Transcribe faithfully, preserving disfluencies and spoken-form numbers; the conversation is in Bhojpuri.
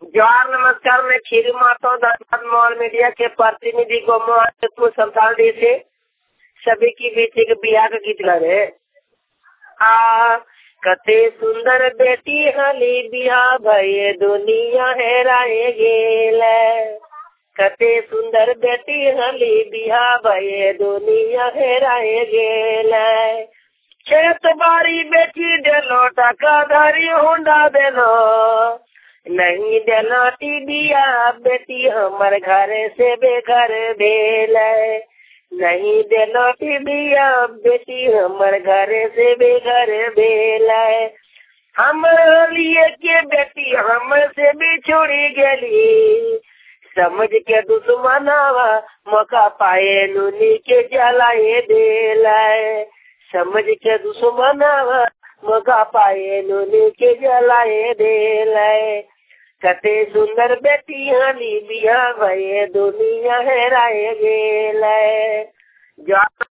जवाहर नमस्कार। मैं खीरू माता धनबाद मॉल मीडिया के प्रतिनिधि को संताल दी से सभी की बेटी के बिहार का गीत गा रहे। आ कते सुंदर बेटी हली बिहा भये दुनिया है राय गेल। कते सुंदर बेटी हली बिहा भये दुनिया है राय गेल। खेत बारी बेटी देलो टका धरी हुंडा देलो नहीं देना टीबिया बेटी हमर घर से बेघर भेल। नहीं देना टीबिया बेटी हमर घर से बेघर भेल। हम लिए के बेटी हमर से भी छोड़ी गेली समझ के दुश्मनावा मौका पाए नूनी के जलाए देल। समझ के दुश्मनावा मौका पाए नूनी के जलाए देल। कते सुंदर बेटी हली बिहा भये दुनिया है राय गेल।